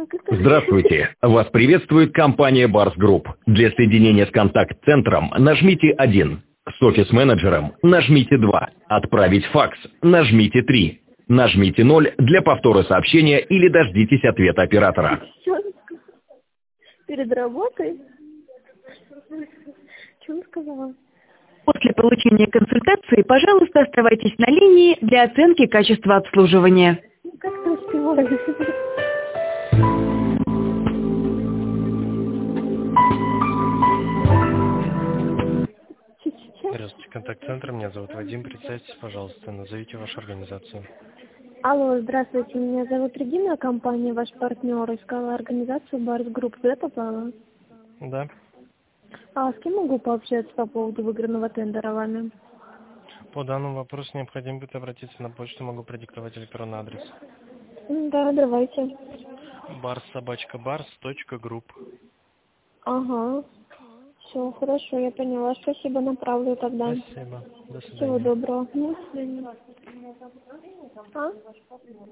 Здравствуйте! Вас приветствует компания Барс Групп. Для соединения с контакт-центром нажмите 1. С офис-менеджером нажмите 2. Отправить факс нажмите 3. Нажмите 0 для повтора сообщения или дождитесь ответа оператора. Перед работой? Что он сказала? После получения консультации, пожалуйста, оставайтесь на линии для оценки качества обслуживания. Как ты успеваешь? Здравствуйте, контакт-центр. Меня зовут Вадим. Представьтесь, пожалуйста, назовите вашу организацию. Алло, здравствуйте, меня зовут Регина, компания «Ваш партнер» искала организацию Барс Групп. Туда попала? Да. А с кем могу пообщаться по поводу выигранного тендера вами? По данному вопросу необходимо будет обратиться на почту. Могу продиктовать электронный адрес. Да, давайте. bars@bars.group. Ага. Все, хорошо, я поняла. Спасибо, направлю тогда. Спасибо. До свидания. Всего доброго. До свидания. А?